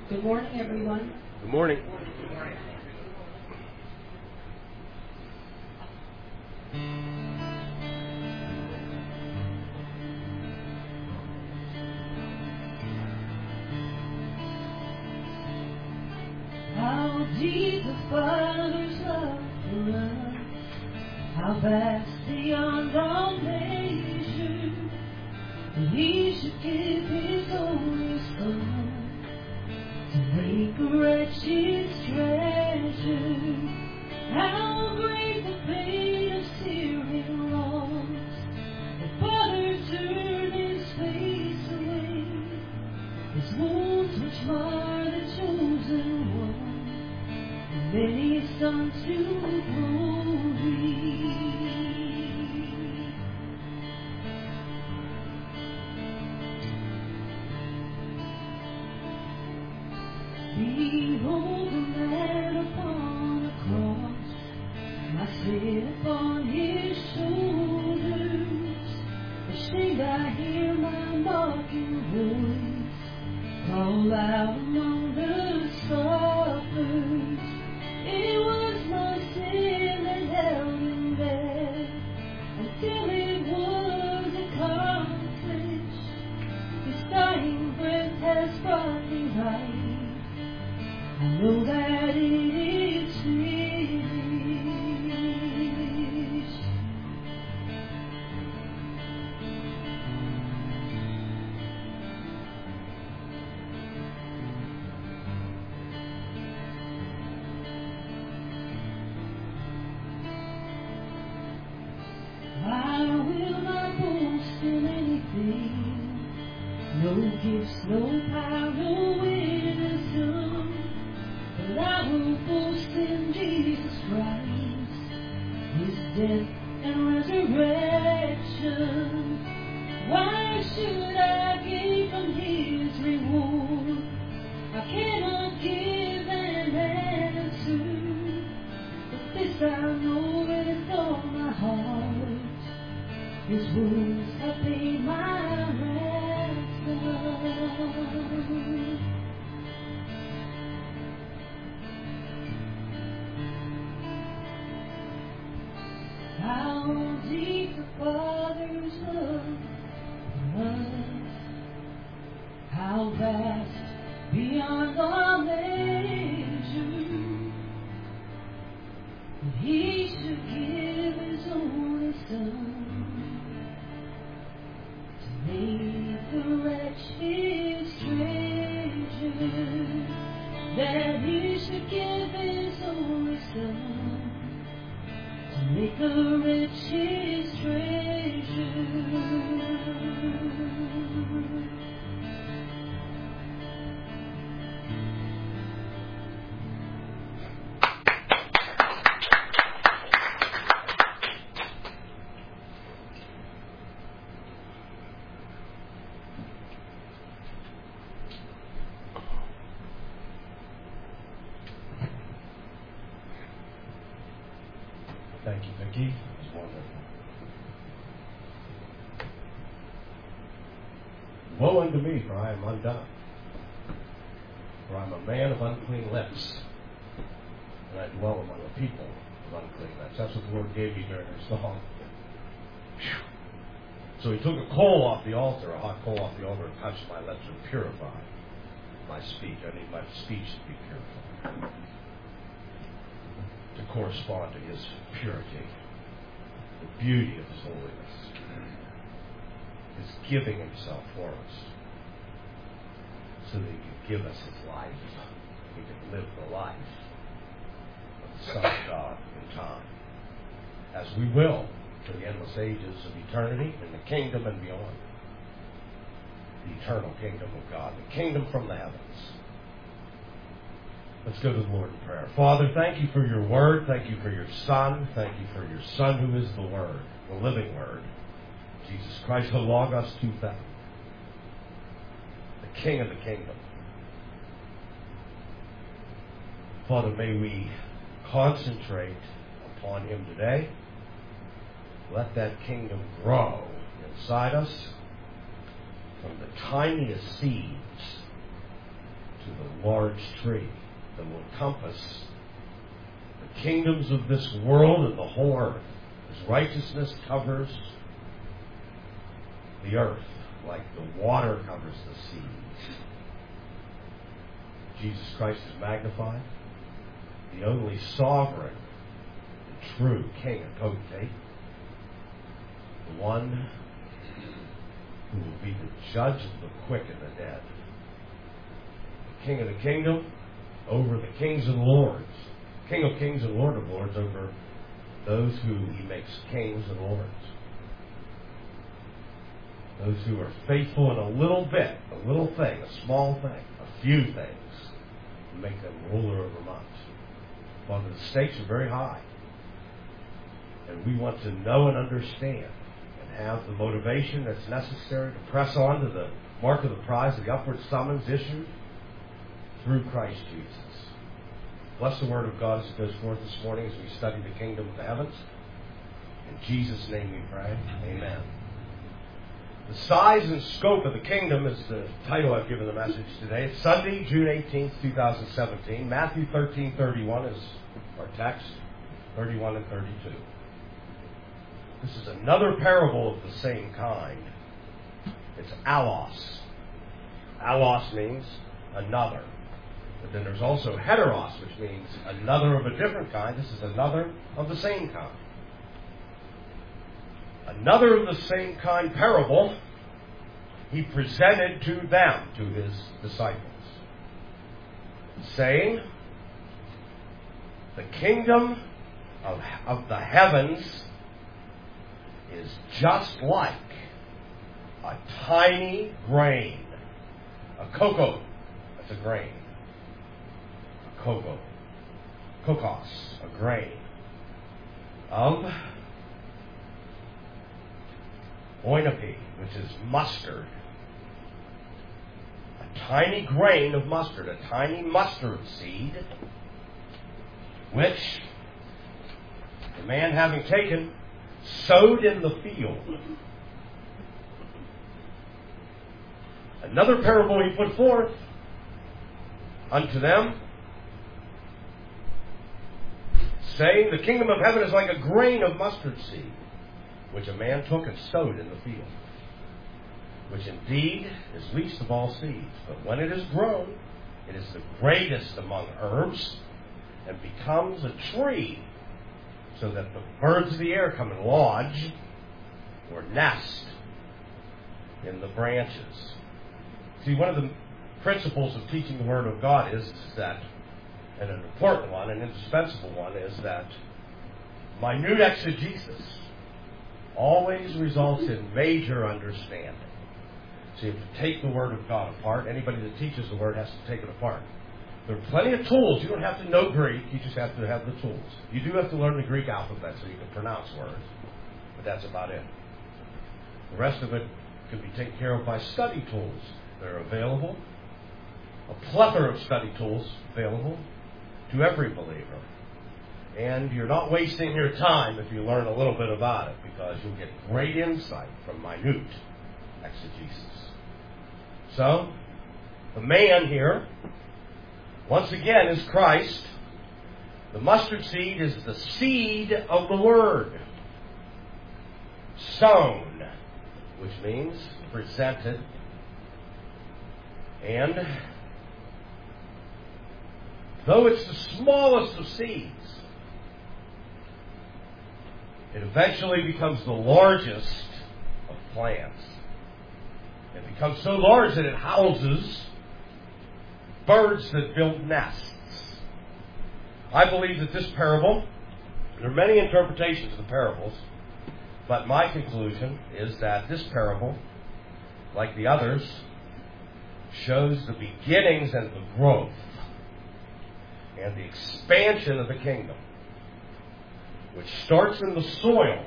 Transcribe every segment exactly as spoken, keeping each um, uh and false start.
Good morning, everyone. Good morning. How deep the Father's love for us, how vast beyond all measure, that He should give His only Son to make a wretched treasure. How great the pain of searing loss, the Father turned His face away, His wounds which mar the chosen one, and many sons to glory. Behold the man upon the cross, my sin upon His shoulders. Ashamed I hear my mocking voice call out among the scoffers. It was my sin that held Him there until it was accomplished. His dying breath has brought me right. I know that it is finished. I will not boast in anything, no gifts, no power, no wisdom. But I will boast in Jesus Christ, His death and resurrection. Why should I gain from His reward? I cannot give an answer, but this I know with all my heart: His wounds have paid my ransom. How deep the Father's love for us, how vast beyond all measure, that He should give His only Son to make the wretch His treasure, that He should give His only Son to make a rich His treasure. Thank you, Vicki. It was wonderful. Woe unto me, for I am undone. For I am a man of unclean lips, and I dwell among a people of unclean lips. That's what the Lord gave me during our song. Whew. So He took a coal off the altar, a hot coal off the altar, and touched my lips and purified my speech. I need my speech to be purified, to correspond to His purity, the beauty of His holiness, His giving Himself for us, so that He can give us His life. We can live the life of the Son of God in time, as we will for the endless ages of eternity in the kingdom and beyond. The eternal kingdom of God, the kingdom from the heavens. Let's go to the Lord in prayer. Father, thank you for your word. Thank you for your Son. Thank you for your Son who is the Word, the living Word. Jesus Christ, the Logos Touthon, the King of the kingdom. Father, may we concentrate upon Him today. Let that kingdom grow inside us from the tiniest seeds to to the large tree that will encompass the kingdoms of this world and the whole earth. His righteousness covers the earth like the water covers the sea. Jesus Christ is magnified, the only sovereign and true King and potentate, the one who will be the judge of the quick and the dead, the King of the kingdom over the kings and lords, King of kings and Lord of lords over those who he makes kings and lords. Those who are faithful in a little bit, a little thing, a small thing, a few things, and make them ruler over much. Well, the stakes are very high. And we want to know and understand and have the motivation that's necessary to press on to the mark of the prize of the upward summons issued through Christ Jesus. Bless the Word of God as it goes forth this morning as we study the kingdom of the heavens. In Jesus' name we pray. Amen. The size and scope of the kingdom is the title I've given the message today. It's Sunday, June eighteenth, twenty seventeen. Matthew thirteen thirty-one is our text, thirty-one and thirty-two. This is another parable of the same kind. It's allos. Allos means another. But then there's also heteros, which means another of a different kind. This is another of the same kind. Another of the same kind parable he presented to them, to his disciples, saying, the kingdom of, of the heavens is just like a tiny grain. A cocoa, that's a grain. A cocoa. Kokos, a grain. Of oinope, which is mustard. A tiny grain of mustard, a tiny mustard seed, which the man having taken sowed in the field. Another parable he put forth unto them, saying, the kingdom of heaven is like a grain of mustard seed, which a man took and sowed in the field, which indeed is least of all seeds. But when it is grown, it is the greatest among herbs, and becomes a tree, so that the birds of the air come and lodge or nest in the branches. See, one of the principles of teaching the Word of God is that, and an important one, an indispensable one, is that minute exegesis always results in major understanding. So you have to take the Word of God apart. Anybody that teaches the Word has to take it apart. There are plenty of tools. You don't have to know Greek. You just have to have the tools. You do have to learn the Greek alphabet so you can pronounce words. But that's about it. The rest of it can be taken care of by study tools. They're available. A plethora of study tools available to every believer. And you're not wasting your time if you learn a little bit about it, because you'll get great insight from minute exegesis. So, the man here, once again, is Christ. The mustard seed is the seed of the Word. Sown, which means presented. And though it's the smallest of seeds, it eventually becomes the largest of plants. It becomes so large that it houses birds that build nests. I believe that this parable, there are many interpretations of the parables, but my conclusion is that this parable, like the others, shows the beginnings and the growth and the expansion of the kingdom, which starts in the soil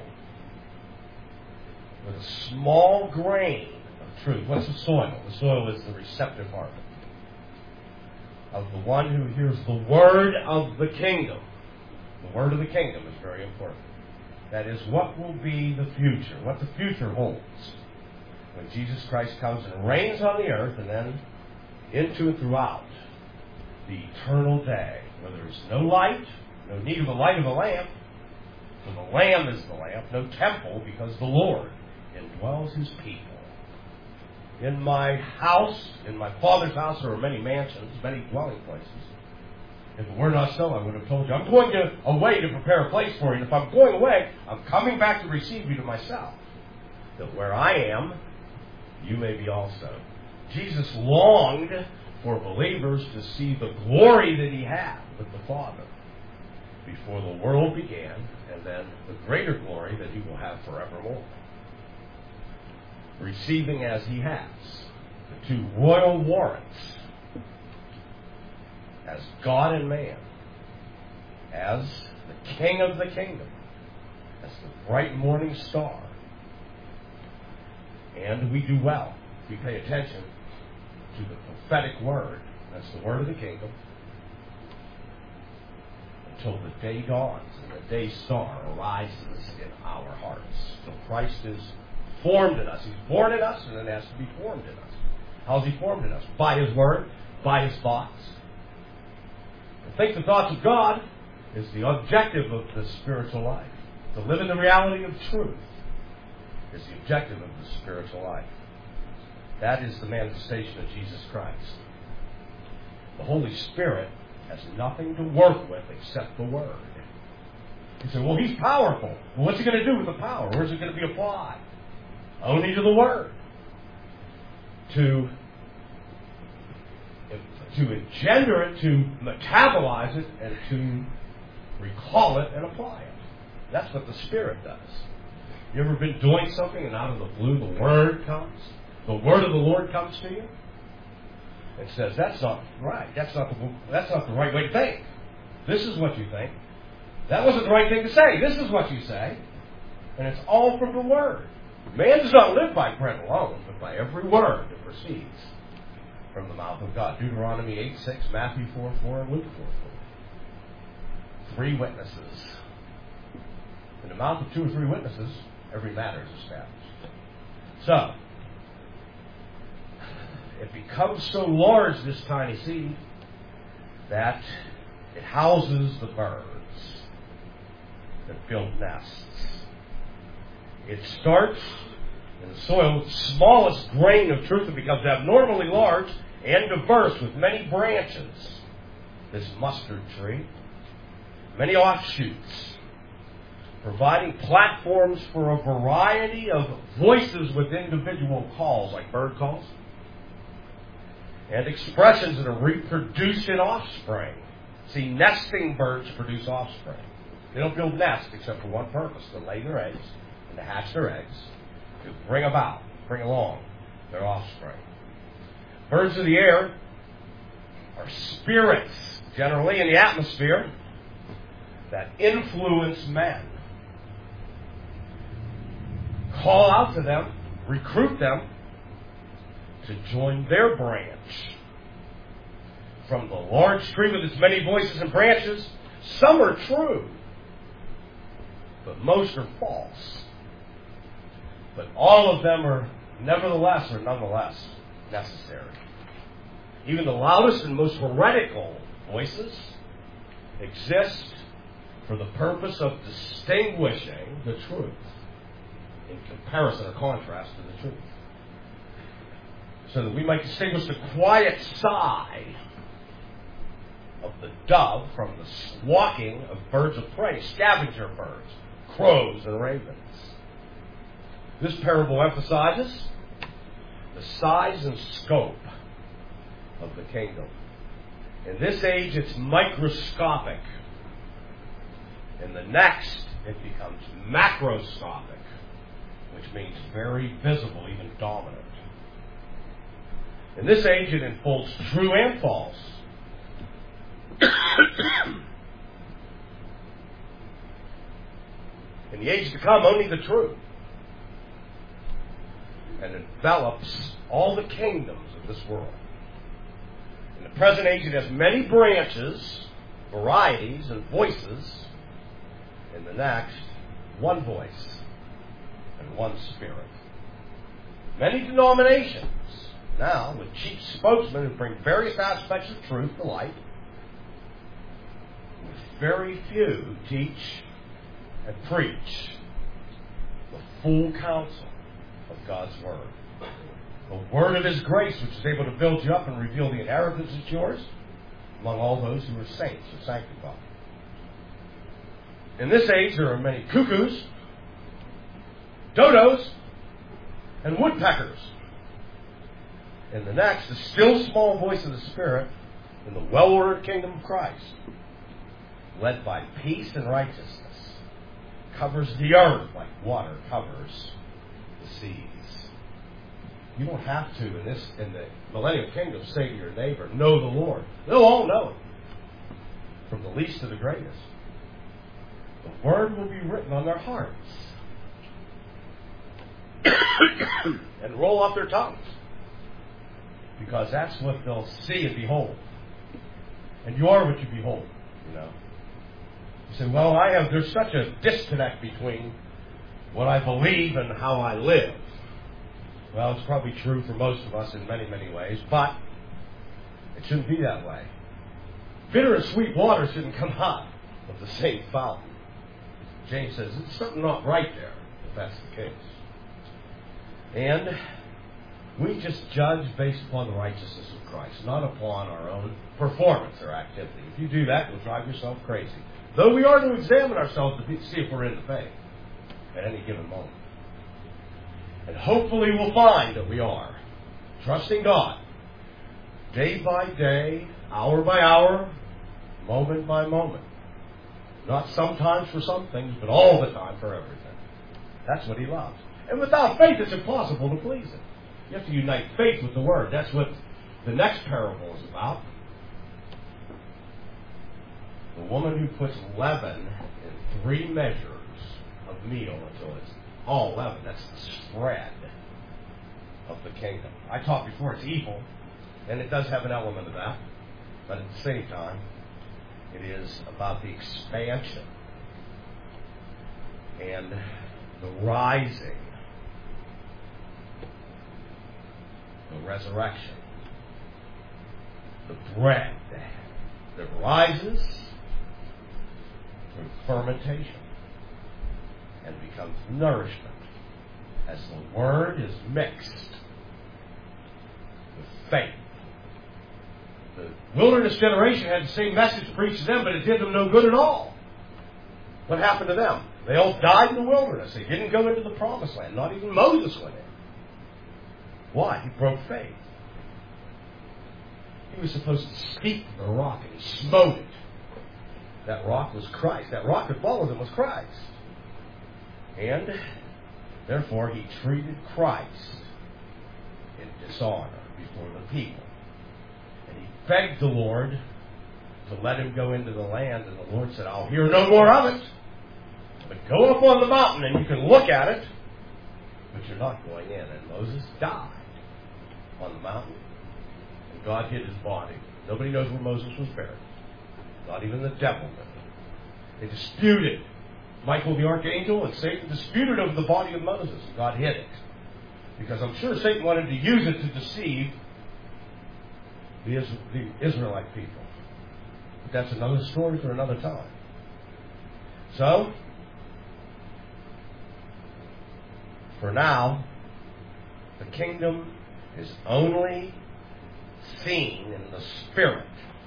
with a small grain of truth. What's the soil? The soil is the receptive heart of the one who hears the word of the kingdom. The word of the kingdom is very important. That is what will be the future, what the future holds when Jesus Christ comes and reigns on the earth, and then into and throughout the eternal day, where there is no light, no need of the light of a lamp, for the Lamb is the lamp, no temple, because the Lord indwells his people. In my house, in my Father's house, there are many mansions, many dwelling places. If it were not so, I would have told you, I'm going to, away to prepare a place for you. And if I'm going away, I'm coming back to receive you to myself, that where I am, you may be also. Jesus longed for believers to see the glory that he had with the Father before the world began, and then the greater glory that he will have forevermore. Receiving as he has the two royal warrants as God and man, as the King of the kingdom, as the bright morning star. And we do well if we pay attention to the prophetic word. That's the word of the kingdom. Until the day dawns and the day star arises in our hearts. Till Christ is formed in us. He's born in us and then has to be formed in us. How is he formed in us? By his word, by his thoughts. To think the thoughts of God is the objective of the spiritual life. To live in the reality of truth is the objective of the spiritual life. That is the manifestation of Jesus Christ. The Holy Spirit has nothing to work with except the Word. You say, well, he's powerful. Well, what's he going to do with the power? Where's it going to be applied? Only to the Word. To, to engender it, to metabolize it, and to recall it and apply it. That's what the Spirit does. You ever been doing something and out of the blue the Word comes? The Word of the Lord comes to you and says, that's not right. That's not the, that's not the right way to think. This is what you think. That wasn't the right thing to say. This is what you say. And it's all from the Word. Man does not live by bread alone, but by every word that proceeds from the mouth of God. Deuteronomy eight six, Matthew four four, and Luke four four. Three witnesses. In the mouth of two or three witnesses, every matter is established. So, it becomes so large, this tiny seed, that it houses the birds that build nests. It starts in the soil, the smallest grain of truth. It becomes abnormally large and diverse with many branches. This mustard tree, many offshoots, providing platforms for a variety of voices with individual calls, like bird calls, and expressions that are reproduced in offspring. See, nesting birds produce offspring. They don't build nests except for one purpose, to lay their eggs and to hatch their eggs, to bring about, bring along their offspring. Birds of the air are spirits, generally in the atmosphere, that influence men. Call out to them, recruit them to join their branch. From the large tree with its many voices and branches, some are true, but most are false. But all of them are nevertheless or nonetheless necessary. Even the loudest and most heretical voices exist for the purpose of distinguishing the truth in comparison or contrast to the truth. So that we might distinguish the quiet sigh of the dove from the squawking of birds of prey, scavenger birds, crows and ravens. This parable emphasizes the size and scope of the kingdom. In this age, it's microscopic. In the next, it becomes macroscopic, which means very visible, even dominant. In this age, it unfolds true and false. In the age to come, only the truth. And envelops all the kingdoms of this world. In the present age, it has many branches, varieties, and voices. In the next, one voice and one spirit. Many denominations now with chief spokesmen who bring various aspects of truth to light very few teach and preach the full counsel of God's Word. The Word of His grace, which is able to build you up and reveal the inheritance that's yours among all those who are saints or sanctified. In this age, there are many cuckoos, dodos, and woodpeckers. In the next, the still small voice of the Spirit in the well-ordered kingdom of Christ, led by peace and righteousness, covers the earth like water covers the seas. You don't have to, in this in the millennial kingdom, say to your neighbor, know the Lord. They'll all know Him, from the least to the greatest. The Word will be written on their hearts and roll off their tongues, because that's what they'll see and behold. And you are what you behold, you know. You say, well, I have, there's such a disconnect between what I believe and how I live. Well, it's probably true for most of us in many, many ways, but it shouldn't be that way. Bitter and sweet water shouldn't come out of the same fountain. James says, there's something not right there, if that's the case. And we just judge based upon the righteousness of Christ, not upon our own performance or activity. If you do that, you'll drive yourself crazy. Though we are to examine ourselves to see if we're in the faith at any given moment. And hopefully we'll find that we are. Trusting God. Day by day, hour by hour, moment by moment. Not sometimes for some things, but all the time for everything. That's what He loves. And without faith, it's impossible to please Him. You have to unite faith with the Word. That's what the next parable is about. The woman who puts leaven in three measures of meal until it's all leaven. That's the spread of the kingdom. I talked before, it's evil, and it does have an element of that. But at the same time, it is about the expansion and the rising, the resurrection, the bread that rises through fermentation and becomes nourishment as the Word is mixed with faith. The wilderness generation had the same message preached to them, but it did them no good at all. What happened to them? They all died in the wilderness. They didn't go into the promised land. Not even Moses went in. Why? He broke faith. He was supposed to speak to the rock, and he smote it. That rock was Christ. That rock that followed him was Christ. And therefore he treated Christ in dishonor before the people. And he begged the Lord to let him go into the land, and the Lord said, I'll hear no more of it. But go up on the mountain and you can look at it, but you're not going in. And Moses died on the mountain, and God hid his body. Nobody knows where Moses was buried. Not even the devil knew. They disputed. Michael the archangel and Satan disputed over the body of Moses, and God hid it. Because I'm sure Satan wanted to use it to deceive the, Is- the Israelite people. But that's another story for another time. So, for now, the kingdom is only seen in the Spirit.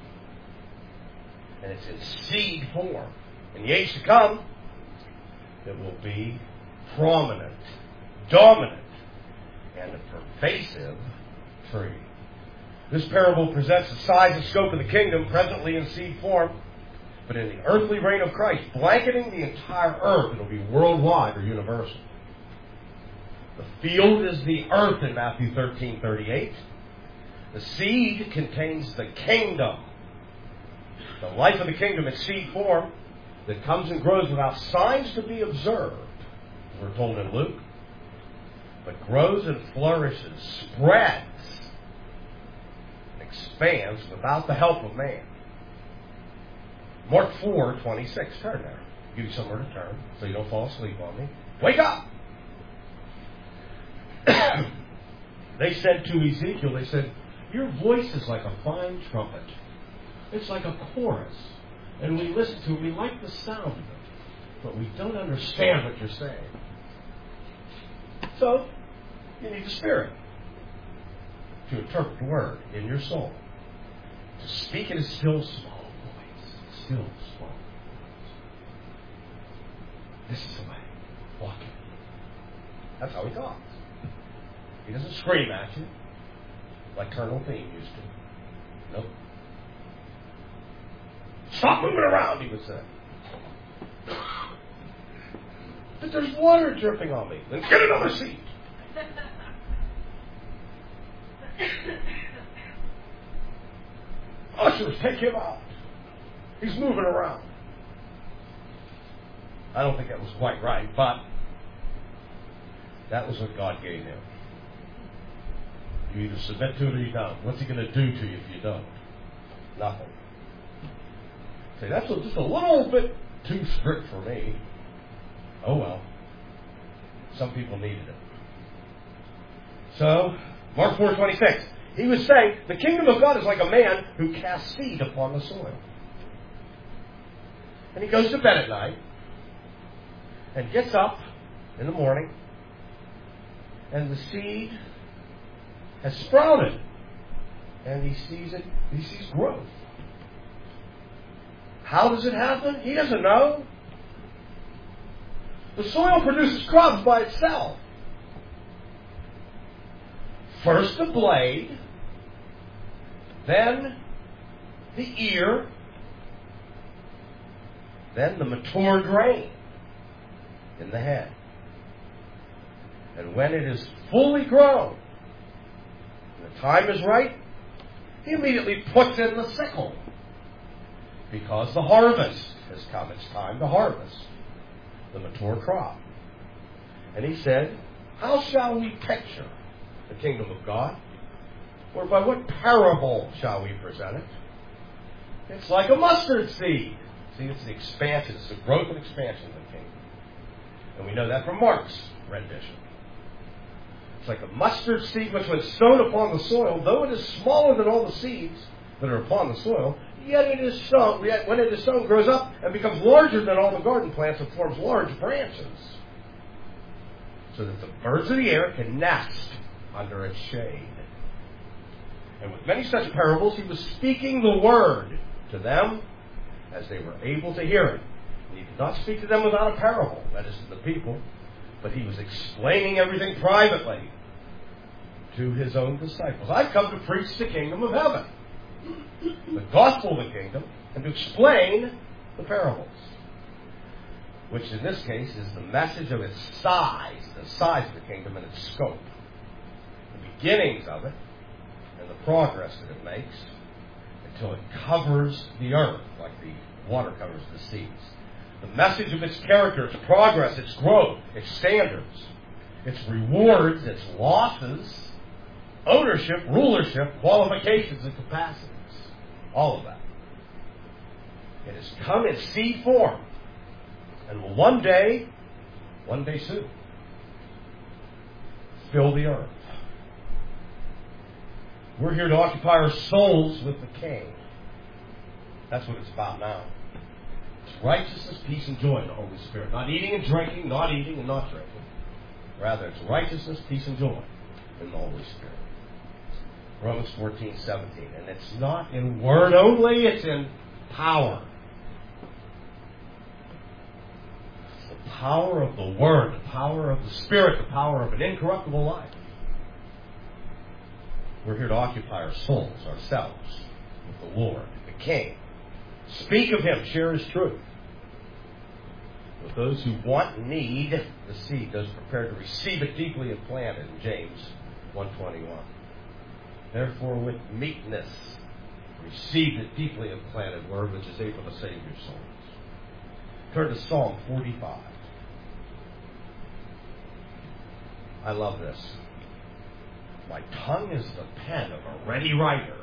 And it's in seed form. In the age to come, it will be prominent, dominant, and a pervasive tree. This parable presents the size and scope of the kingdom presently in seed form, but in the earthly reign of Christ, blanketing the entire earth, it'll be worldwide or universal. The field is the earth in Matthew thirteen thirty-eight. The seed contains the kingdom. The life of the kingdom in seed form that comes and grows without signs to be observed, as we're told in Luke, but grows and flourishes, spreads, and expands without the help of man. Mark four twenty-six. Turn there. I'll give you somewhere to turn so you don't fall asleep on me. Wake up! They said to Ezekiel, they said, your voice is like a fine trumpet. It's like a chorus. And we listen to them, we like the sound of them, but we don't understand what you're saying. So, you need the Spirit to interpret the Word in your soul. To speak in a still, small voice. Still, small voice. This is the way. Walk in. That's how he talks. He doesn't scream at you like Colonel Theme used to. Nope. Stop moving around, he would say. But there's water dripping on me. Then get another seat. Ushers, take him out. He's moving around. I don't think that was quite right, but that was what God gave him. You either submit to it or you don't. What's he going to do to you if you don't? Nothing. Say, that's just a little bit too strict for me. Oh well. Some people needed it. So, Mark four twenty-six. He was saying, the kingdom of God is like a man who casts seed upon the soil. And he goes to bed at night and gets up in the morning and the seed has sprouted. And he sees it, he sees growth. How does it happen? He doesn't know. The soil produces crops by itself. First the blade, then the ear, then the mature grain in the head. And when it is fully grown, the time is right, he immediately puts in the sickle. Because the harvest has come. It's time to harvest the mature crop. And he said, how shall we picture the kingdom of God? Or by what parable shall we present it? It's like a mustard seed. See, it's the expansion. It's the growth and expansion of the kingdom. And we know that from Mark's rendition. It's like a mustard seed which when sown upon the soil, though it is smaller than all the seeds that are upon the soil, yet it is sown, yet when it is sown, grows up and becomes larger than all the garden plants and forms large branches, so that the birds of the air can nest under its shade. And with many such parables, he was speaking the word to them as they were able to hear it. And he did not speak to them without a parable, that is to the people, but he was explaining everything privately to his own disciples. I've come to preach the kingdom of heaven, the gospel of the kingdom, and to explain the parables, which in this case is the message of its size, the size of the kingdom and its scope, the beginnings of it, and the progress that it makes until it covers the earth like the water covers the seas. The message of its character, its progress, its growth, its standards, its rewards, its losses, ownership, rulership, qualifications, and capacities. All of that. It has come in seed form. And will one day, one day soon, fill the earth. We're here to occupy our souls with the King. That's what it's about now. It's righteousness, peace, and joy in the Holy Spirit. Not eating and drinking, not eating and not drinking. Rather, it's righteousness, peace, and joy in the Holy Spirit. Romans fourteen seventeen. And it's not in word only, it's in power. It's the power of the Word, the power of the Spirit, the power of an incorruptible life. We're here to occupy our souls, ourselves, with the Lord, the King. Speak of Him, share His truth. With those who want and need the seed, those prepared to receive it deeply and plant it, in James one twenty-one. Therefore, with meekness, receive the deeply implanted word which is able to save your souls. Turn to Psalm forty-five. I love this. My tongue is the pen of a ready writer.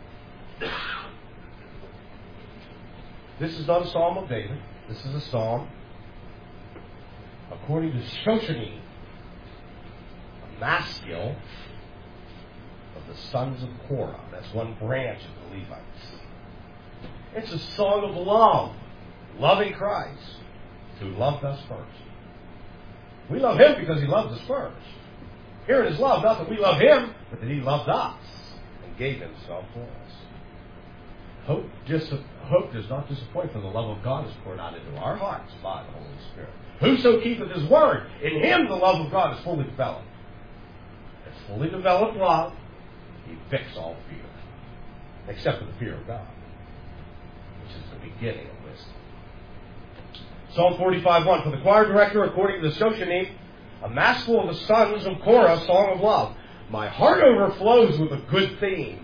This is not a psalm of David. This is a psalm, according to Shoshani, a maskil of the sons of Korah. That's one branch of the Levites. It's a song of love. Loving Christ, who loved us first. We love Him because He loves us first. Here in His love, not that we love Him, but that He loved us and gave Himself for us. Hope, dis- hope does not disappoint, for the love of God is poured out into our hearts by the Holy Spirit. Whoso keepeth His word, in him the love of God is fully developed. And fully developed love evicts all fear, except for the fear of God, which is the beginning of wisdom. Psalm forty-five one, for the choir director, according to the Shoshanim, a maskil of the sons of Korah, song of love. My heart overflows with a good theme.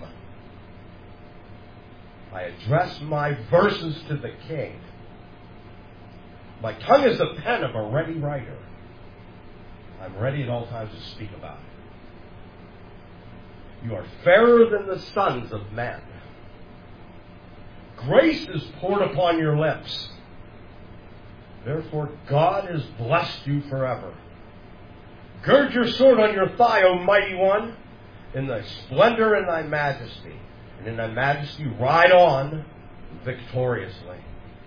I address my verses to the king. My tongue is the pen of a ready writer. I'm ready at all times to speak about it. You are fairer than the sons of men. Grace is poured upon your lips. Therefore, God has blessed you forever. Gird your sword on your thigh, O mighty one, in thy splendor and thy majesty. And in thy majesty ride on victoriously.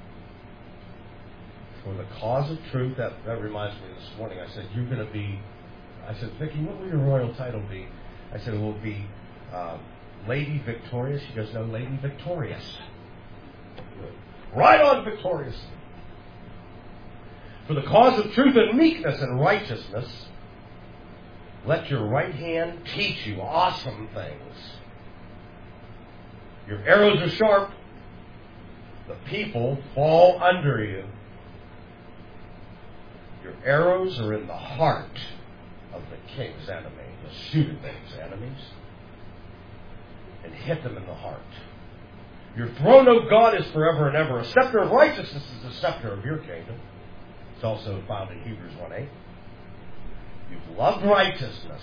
For the cause of truth, that, that reminds me this morning, I said, you're going to be, I said, Vicki, what will your royal title be? I said, it will be uh, Lady Victorious. She goes, no, Lady Victorious. Ride on victoriously. For the cause of truth and meekness and righteousness, let your right hand teach you awesome things. Your arrows are sharp. The people fall under you. Your arrows are in the heart of the king's enemy. To shoot at those enemies and hit them in the heart. Your throne, O God, is forever and ever. A scepter of righteousness is the scepter of your kingdom. It's also found in Hebrews one eight. You've loved righteousness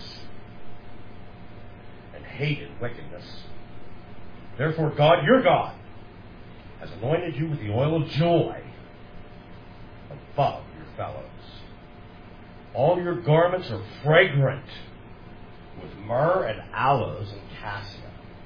and hated wickedness. Therefore, God, your God, has anointed you with the oil of joy above your fellows. All your garments are fragrant with myrrh and aloes and cassia.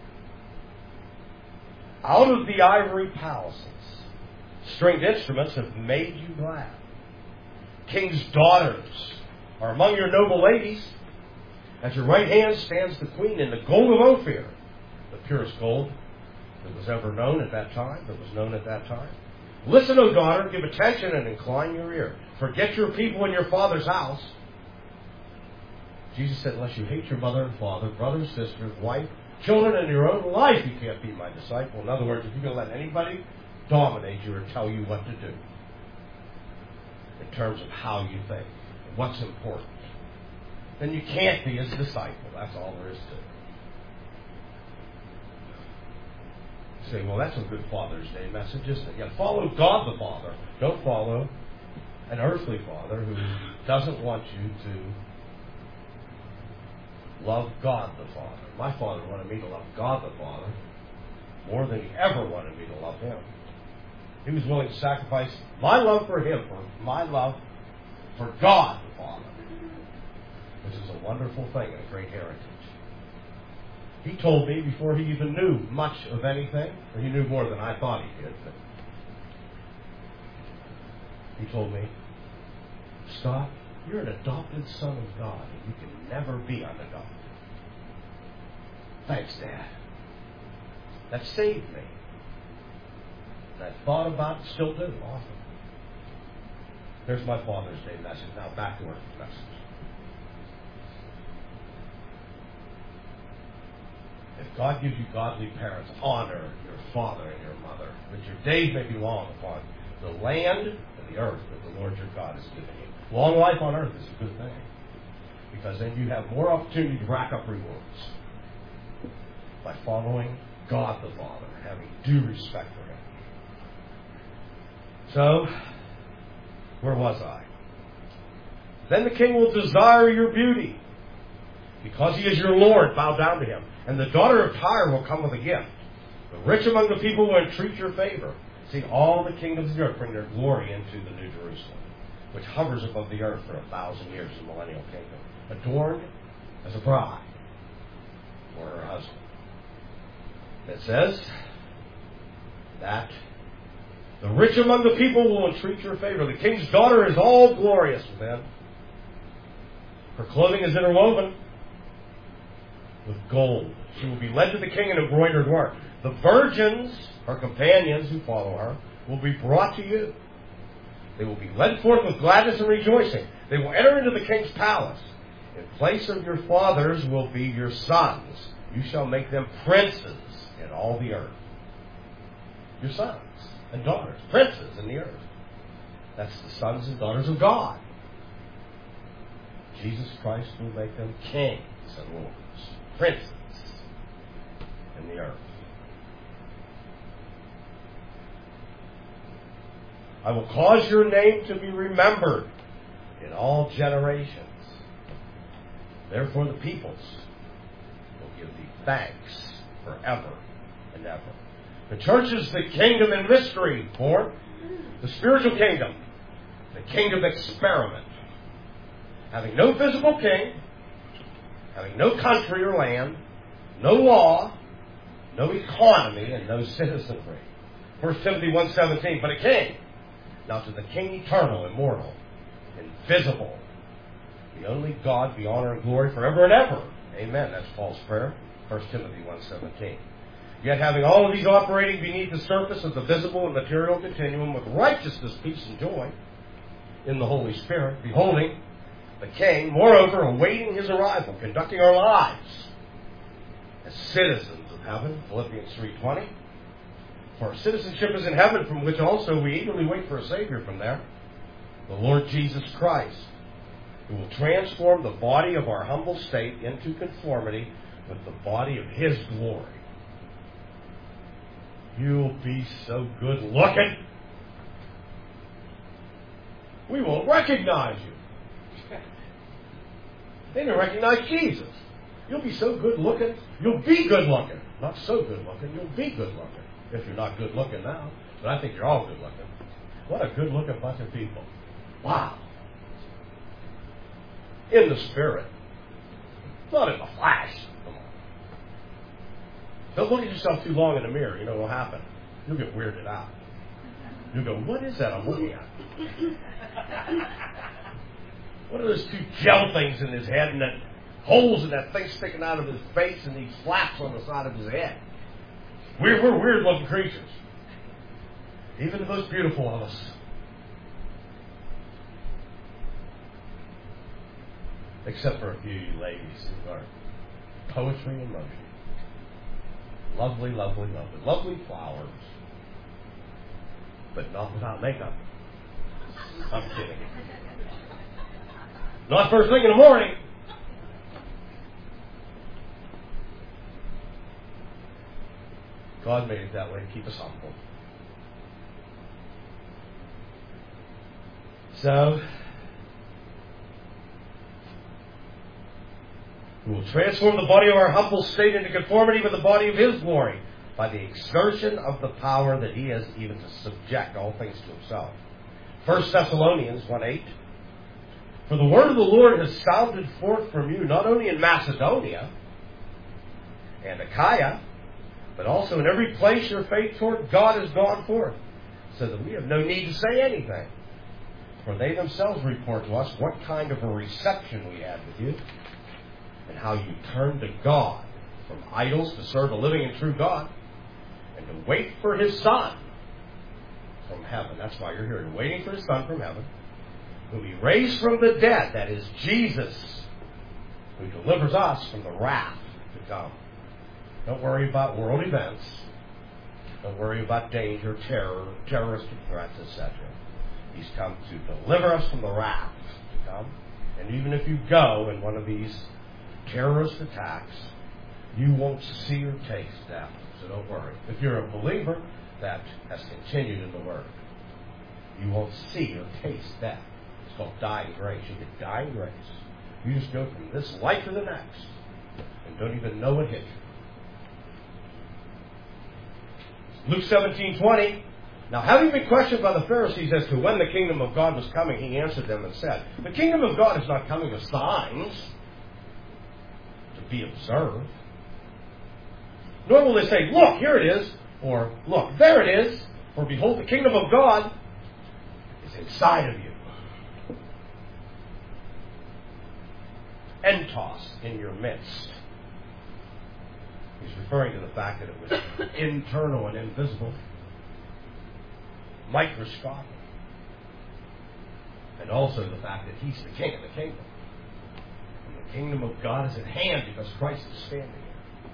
Out of the ivory palaces, stringed instruments have made you glad. King's daughters are among your noble ladies. At your right hand stands the queen in the gold of Ophir, the purest gold that was ever known at that time, that was known at that time. Listen, O daughter, give attention and incline your ear. Forget your people and your father's house. Jesus said, unless you hate your mother and father, brother, sister, wife, children, and your own life, you can't be my disciple. In other words, if you're going to let anybody dominate you or tell you what to do in terms of how you think, what's important, then you can't be his disciple. That's all there is to it. You say, well, that's a good Father's Day message, isn't it? Yeah, follow God the Father. Don't follow an earthly father who doesn't want you to love God the Father. My father wanted me to love God the Father more than he ever wanted me to love him. He was willing to sacrifice my love for him, for my love for God the Father, which is a wonderful thing and a great heritage. He told me before he even knew much of anything, or he knew more than I thought he did, but he told me, Scott, you're an adopted son of God, and you can never be unadopted. Thanks, Dad. That saved me. And I thought about it, still do, often. There's my Father's Day message. Now back to our message. If God gives you godly parents, honor your father and your mother, that your days may be long upon the land and the earth that the Lord your God has given you. Long life on earth is a good thing, because then you have more opportunity to rack up rewards by following God the Father, having due respect for him. So, where was I? Then the king will desire your beauty. Because he is your Lord, bow down to him. And the daughter of Tyre will come with a gift. The rich among the people will entreat your favor. See, all the kingdoms of the earth bring their glory into the New Jerusalem, which hovers above the earth for a thousand years, the millennial kingdom, adorned as a bride for her husband. It says, that the rich among the people will entreat your favor. The king's daughter is all glorious within. Her clothing is interwoven with gold. She will be led to the king in embroidered work. The virgins, her companions who follow her, will be brought to you. They will be led forth with gladness and rejoicing. They will enter into the king's palace. In place of your fathers will be your sons. You shall make them princes in all the earth. Your sons and daughters, princes in the earth. That's the sons and daughters of God. Jesus Christ will make them kings and lords, princes in the earth. I will cause your name to be remembered in all generations. Therefore the peoples will give thee thanks forever and ever. The church is the kingdom in mystery, born. The spiritual kingdom, the kingdom experiment. Having no physical king, having no country or land, no law, no economy, and no citizenry. First Timothy one seventeen, but a king. Now to the King eternal, immortal, invisible, the only God, be honor and glory forever and ever. Amen. That's Paul's prayer. First Timothy one seventeen. Yet having all of these operating beneath the surface of the visible and material continuum with righteousness, peace, and joy in the Holy Spirit, beholding the King, moreover, awaiting his arrival, conducting our lives as citizens of heaven, Philippians three twenty. For our citizenship is in heaven, from which also we eagerly wait for a Savior from there, the Lord Jesus Christ, who will transform the body of our humble state into conformity with the body of his glory. You'll be so good looking, we won't recognize you. They didn't recognize Jesus. You'll be so good looking, you'll be good looking. Not so good looking, you'll be good looking. If you're not good looking now. But I think you're all good looking. What a good looking bunch of people. Wow. In the spirit. Not in the flesh. Come on. Don't look at yourself too long in the mirror. You know what'll happen. You'll get weirded out. You'll go, what is that I'm looking at? What are those two gel things in his head and that holes in that thing sticking out of his face and these flaps on the side of his head? We're, we're weird-looking creatures. Even the most beautiful of us. Except for a few of you ladies who are poetry in motion. Lovely, lovely, lovely. Lovely flowers. But not without makeup. I'm kidding. Not first thing in the morning. God made it that way to keep us humble. So, we will transform the body of our humble state into conformity with the body of his glory by the exertion of the power that he has even to subject all things to himself. First Thessalonians one eight. For the word of the Lord has sounded forth from you, not only in Macedonia and Achaia, but also in every place your faith toward God has gone forth, so that we have no need to say anything. For they themselves report to us what kind of a reception we had with you, and how you turned to God from idols to serve a living and true God, and to wait for his Son from heaven. That's why you're here. You're waiting for his Son from heaven, who will be raised from the dead. That is Jesus, who delivers us from the wrath to come. Don't worry about world events. Don't worry about danger, terror, terroristic threats, et cetera. He's come to deliver us from the wrath to come. And even if you go in one of these terrorist attacks, you won't see or taste death. So don't worry. If you're a believer, that has continued in the Word. You won't see or taste death. It's called dying grace. You get dying grace. You just go from this life to the next and don't even know it hit you. Luke seventeen twenty. Now, having been questioned by the Pharisees as to when the kingdom of God was coming, he answered them and said, the kingdom of God is not coming with signs to be observed. Nor will they say, look, here it is. Or, look, there it is. For behold, the kingdom of God is inside of you. Entos, in your midst. He's referring to the fact that it was internal and invisible, microscopic, and also the fact that he's the king of the kingdom. And the kingdom of God is at hand because Christ is standing here.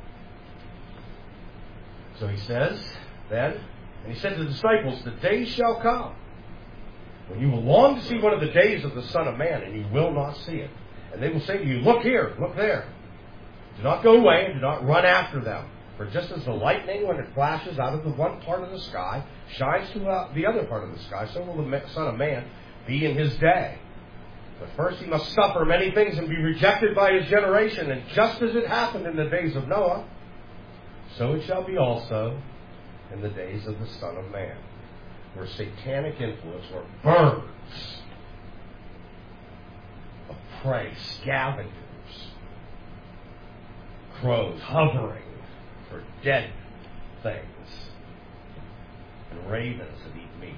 So he says, then, and he said to the disciples, the days shall come when you will long to see one of the days of the Son of Man, and you will not see it. And they will say to you, look here, look there. Do not go away and do not run after them. For just as the lightning, when it flashes out of the one part of the sky, shines to the other part of the sky, so will the Son of Man be in his day. But first he must suffer many things and be rejected by his generation. And just as it happened in the days of Noah, so it shall be also in the days of the Son of Man. Where satanic influence, where birds of prey, scavengers, crows hovering for dead things, and ravens that eat meat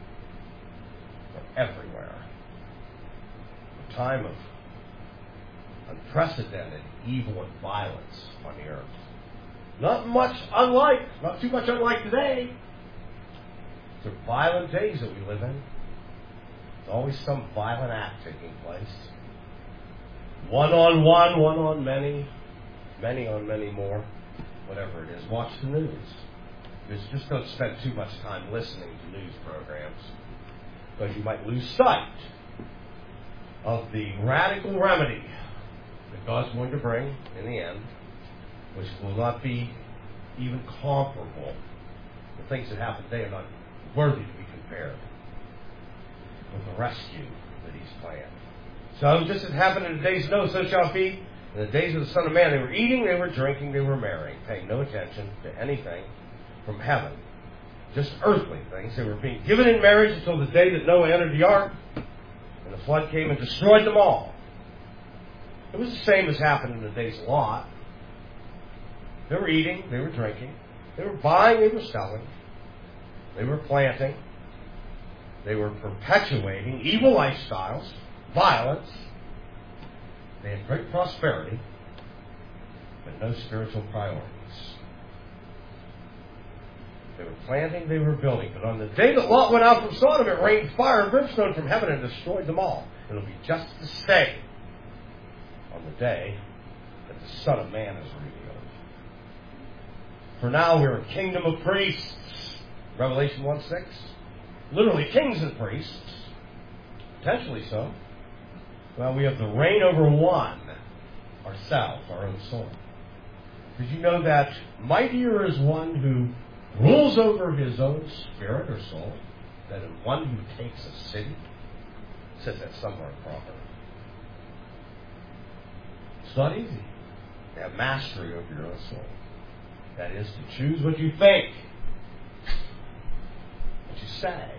are everywhere. A time of unprecedented evil and violence on the earth. Not much unlike, not too much unlike today. These are violent days that we live in. There's always some violent act taking place. One on one, one on many, many on many more, whatever it is. Watch the news. Just, just don't spend too much time listening to news programs, because you might lose sight of the radical remedy that God's going to bring in the end, which will not be even comparable. The things that happen today are not worthy to be compared with the rescue that he's planned. So just as happened in the days of Noah, so shall it be in the days of the Son of Man. They were eating, they were drinking, they were marrying, paying no attention to anything from heaven, just earthly things. They were being given in marriage until the day that Noah entered the ark, and the flood came and destroyed them all. It was the same as happened in the days of Lot. They were eating, they were drinking, they were buying, they were selling, they were planting, they were perpetuating evil lifestyles, violence. They had great prosperity, but no spiritual priorities. They were planting, they were building. But on the day that Lot went out from Sodom, it rained fire and brimstone from heaven and destroyed them all. It'll be just the same on the day that the Son of Man is revealed. For now we're a kingdom of priests. Revelation one six. Literally kings and priests. Potentially so. Well, we have the reign over one, ourselves, our own soul. Did you know that mightier is one who rules over his own spirit or soul than one who takes a city? It says that somewhere in Proverbs. It's not easy to have mastery over your own soul. That is, to choose what you think, what you say,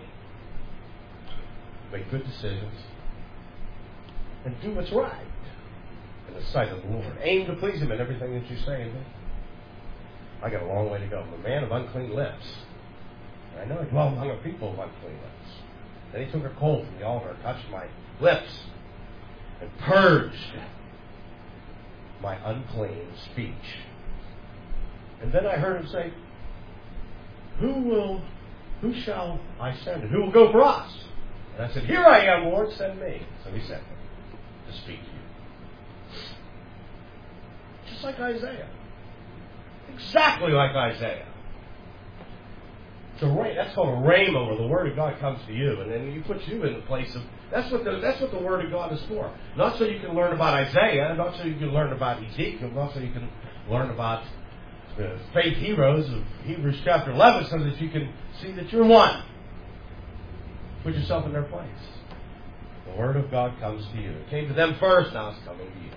make good decisions, and do what's right in the sight of the Lord. Aim to please Him in everything that you say and do. I got a long way to go. I'm a man of unclean lips. I know I dwell among a people of unclean lips. Then He took a coal from the altar and touched my lips and purged my unclean speech. And then I heard Him say, Who will, who shall I send? And who will go for us? And I said, Here I am, Lord, send me. So He sent me to speak to you. Just like Isaiah. Exactly like Isaiah. It's a rhema. That's called a rhema, where the Word of God comes to you, and then He puts you in the place of. That's what the that's what the Word of God is for. Not so you can learn about Isaiah, not so you can learn about Ezekiel, not so you can learn about the faith heroes of Hebrews chapter eleven, so that you can see that you're one. Put yourself in their place. The Word of God comes to you. It came to them first, now it's coming to you.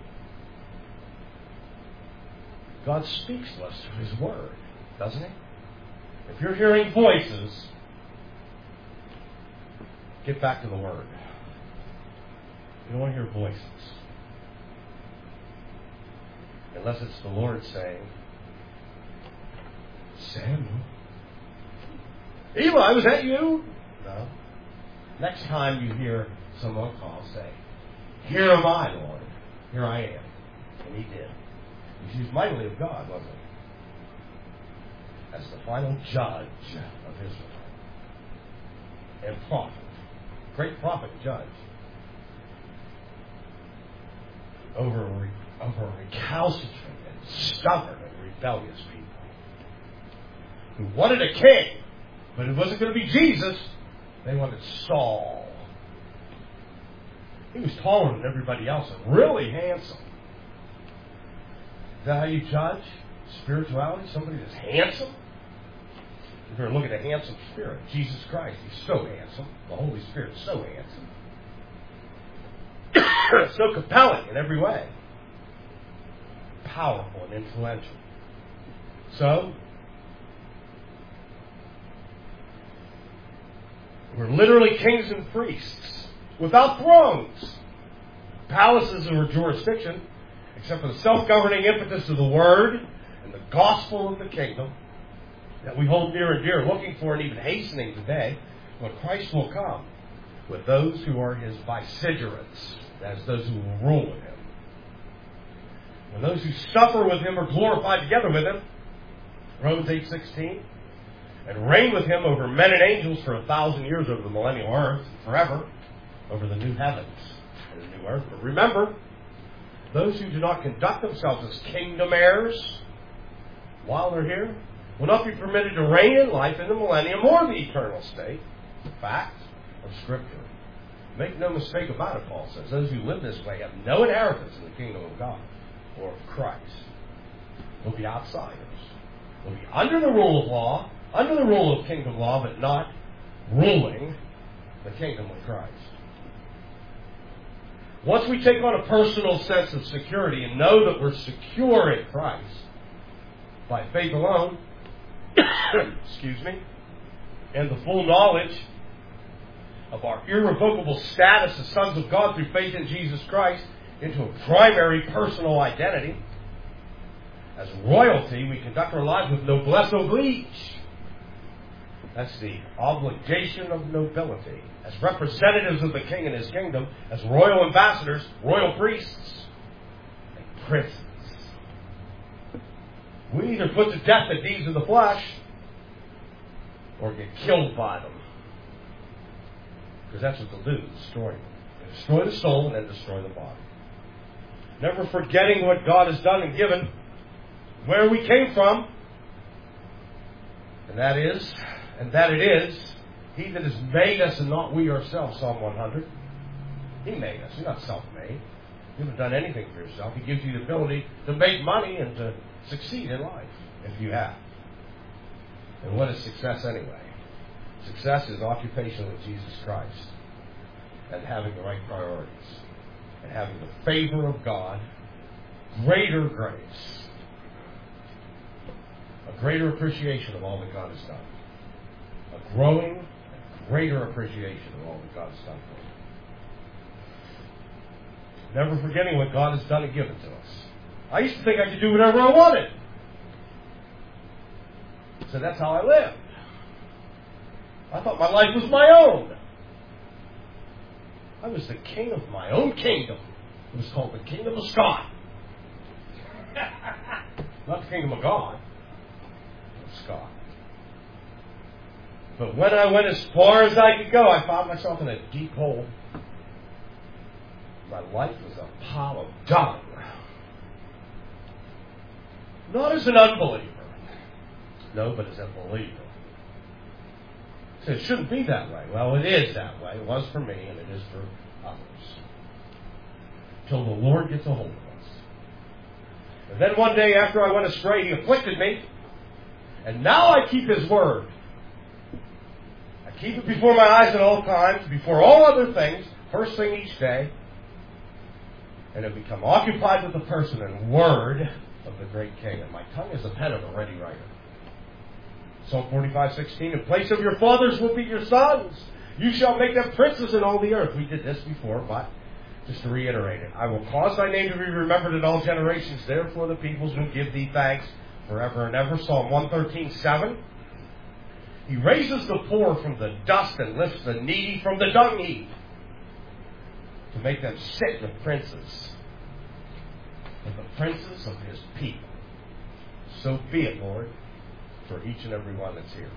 God speaks to us through His Word, doesn't He? If you're hearing voices, get back to the Word. You don't want to hear voices. Unless it's the Lord saying, Samuel. Eli, was that you? No. Next time you hear someone call, say, here am I, Lord. Here I am. And he did. He was mightily of God, wasn't he? As the final judge of Israel. And prophet. Great prophet and judge. Over, over recalcitrant and stubborn and rebellious people. Who wanted a king, but it wasn't going to be Jesus. They wanted Saul. He was taller than everybody else and really handsome. Is that how you judge spirituality? Somebody that's handsome? If you're looking at a handsome spirit, Jesus Christ, he's so handsome. The Holy Spirit's so handsome. So compelling in every way. Powerful and influential. So, we're literally kings and priests without thrones, palaces or jurisdiction, except for the self-governing impetus of the Word and the gospel of the kingdom that we hold near and dear, looking for and even hastening today, when Christ will come with those who are his vicegerents, as those who will rule with him. When those who suffer with him are glorified together with him, Romans eight sixteen, and reign with him over men and angels for a thousand years over the millennial earth, forever, over the new heavens and the new earth. But remember, those who do not conduct themselves as kingdom heirs while they're here will not be permitted to reign in life in the millennium or the eternal state. Fact of Scripture. Make no mistake about it, Paul says. Those who live this way have no inheritance in the kingdom of God or of Christ. They'll be outsiders. They'll be under the rule of law, under the rule of kingdom law, but not ruling the kingdom of Christ. Once we take on a personal sense of security and know that we're secure in Christ by faith alone, excuse me, and the full knowledge of our irrevocable status as sons of God through faith in Jesus Christ into a primary personal identity, as royalty, we conduct our lives with noblesse oblige. That's the obligation of nobility. As representatives of the King and his kingdom, as royal ambassadors, royal priests, and princes. We either put to death the deeds of the flesh or get killed by them. Because that's what they'll do, destroy them. They destroy the soul and then destroy the body. Never forgetting what God has done and given, where we came from, and that is, and that it is, he that has made us and not we ourselves, Psalm one hundred. He made us. You're not self-made. You haven't done anything for yourself. He gives you the ability to make money and to succeed in life, if you have. And what is success anyway? Success is occupation with Jesus Christ and having the right priorities and having the favor of God, greater grace, a greater appreciation of all that God has done, a growing, greater appreciation of all that God has done for us. Never forgetting what God has done and given to us. I used to think I could do whatever I wanted. So that's how I lived. I thought my life was my own. I was the king of my own kingdom. It was called the kingdom of Scott. Not the kingdom of God. Of Scott. But when I went as far as I could go, I found myself in a deep hole. My life was a pile of dung. Not as an unbeliever. No, but as a believer. So it shouldn't be that way. Well, it is that way. It was for me, and it is for others. Till the Lord gets a hold of us. And then one day after I went astray, he afflicted me. And now I keep his word. I keep it before my eyes at all times, before all other things, first thing each day. And have become occupied with the person and word of the great King. And my tongue is a pen of a ready writer. Psalm forty-five sixteen, in place of your fathers will be your sons. You shall make them princes in all the earth. We did this before, but just to reiterate it. I will cause thy name to be remembered in all generations. Therefore the peoples will give thee thanks. forever and ever. Psalm one thirteen, seven. He raises the poor from the dust and lifts the needy from the dung heap to make them sit with princes, with the princes of his people. So be it, Lord, for each and every one that's here.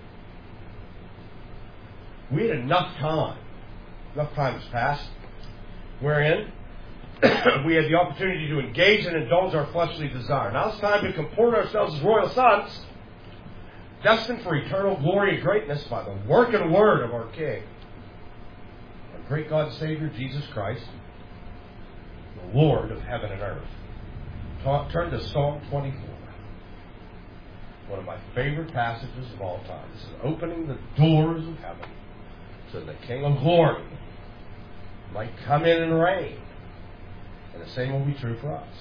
We had enough time, enough time has passed, wherein we had the opportunity to engage and indulge our fleshly desire. Now it's time to comport ourselves as royal sons, destined for eternal glory and greatness by the work and word of our King, our great God and Savior, Jesus Christ, the Lord of heaven and earth. Talk, turn to Psalm twenty-four. One of my favorite passages of all time. This is opening the doors of heaven so the King of glory might come in and reign. And the same will be true for us.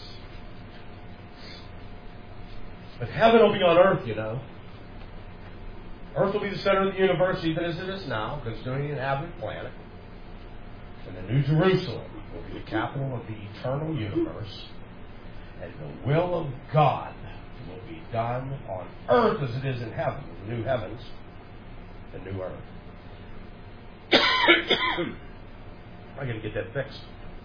But heaven will be on earth, you know. Earth will be the center of the universe, even as it is now, concerning the inhabited planet. And the New Jerusalem will be the capital of the eternal universe. And the will of God will be done on earth as it is in heaven, the new heavens, the new earth. I got to get that fixed.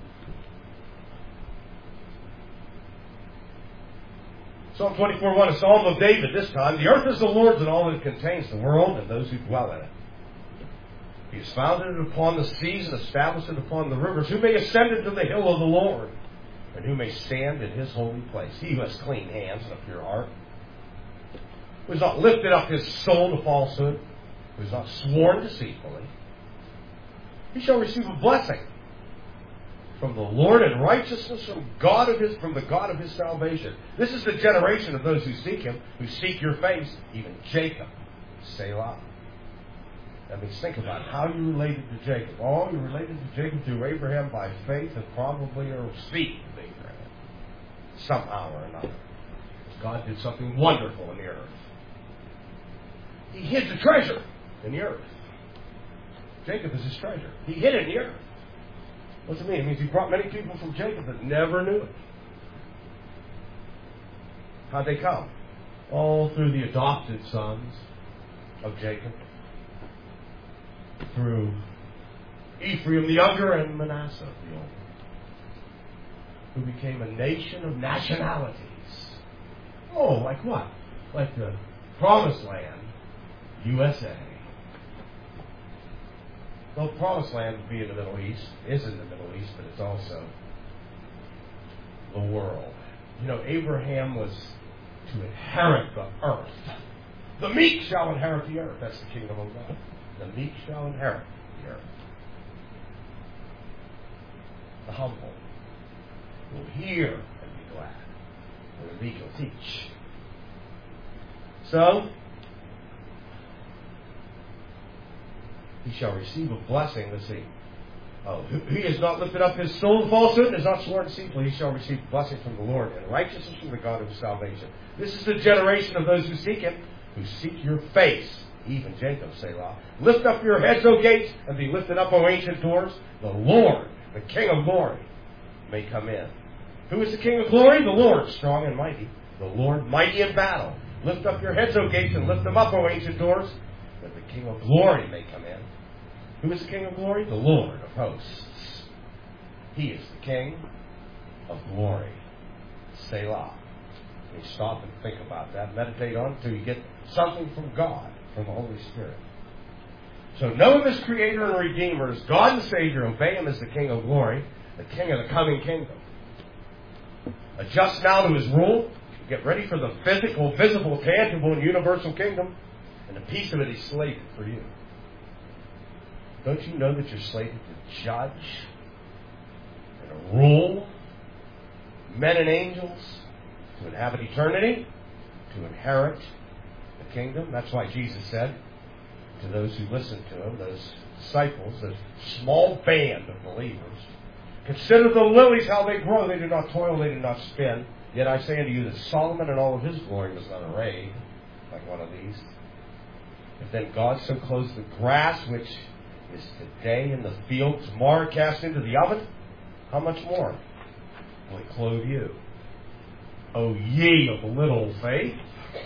Psalm twenty-four, one, a psalm of David this time. The earth is the Lord's and all that it contains, the world and those who dwell in it. He has founded it upon the seas and established it upon the rivers. Who may ascend into the hill of the Lord? And who may stand in his holy place? He who has clean hands and a pure heart, who has not lifted up his soul to falsehood, who has not sworn deceitfully, he shall receive a blessing from the Lord and righteousness from God of his, from the God of his salvation. This is the generation of those who seek him, who seek your face, even Jacob. Selah. That means think about it. How are you related to Jacob? Oh, you're related to Jacob through Abraham by faith and probably are seed of Abraham. Somehow or another. God did something wonderful in the earth. He hid the treasure in the earth. Jacob is his treasure. He hid it in the earth. What's it mean? It means he brought many people from Jacob that never knew it. How'd they come? All through the adopted sons of Jacob. Through Ephraim the younger and Manasseh the older, who became a nation of nationalities. Oh, like what? Like the Promised Land, U S A. The Promised Land would be in the Middle East, is in the Middle East, but it's also the world. You know, Abraham was to inherit the earth. The meek shall inherit the earth. That's the kingdom of God. The meek shall inherit the earth. The humble will hear and be glad. And the meek will teach. So, he shall receive a blessing. Let's see. Oh, he has not lifted up his soul to falsehood and has not sworn deceitfully. He shall receive blessing from the Lord and righteousness from the God of his salvation. This is the generation of those who seek him, who seek your face. Even Jacob, Selah. Lift up your heads, O gates, and be lifted up, O ancient doors. The Lord, the King of glory, may come in. Who is the King of glory? The Lord, strong and mighty. The Lord, mighty in battle. Lift up your heads, O gates, and lift them up, O ancient doors, that the King of glory may come in. Who is the King of glory? The Lord of hosts. He is the King of glory. Selah. You stop and think about that. Meditate on it until you get something from God, from the Holy Spirit. So know him as Creator and Redeemer, as God and Savior. Obey him as the King of glory, the King of the coming kingdom. Adjust now to his rule. Get ready for the physical, visible, tangible, and universal kingdom. And a piece of it is slated for you. Don't you know that you're slated to judge and rule men and angels, to inhabit eternity, to inherit the kingdom? That's why Jesus said to those who listened to him, those disciples, this small band of believers, consider the lilies how they grow. They do not toil, they do not spin. Yet I say unto you that Solomon in all of his glory was not arrayed like one of these. If then God so clothes the grass, which is today in the field, tomorrow cast into the oven, how much more will he clothe you? O ye of little faith.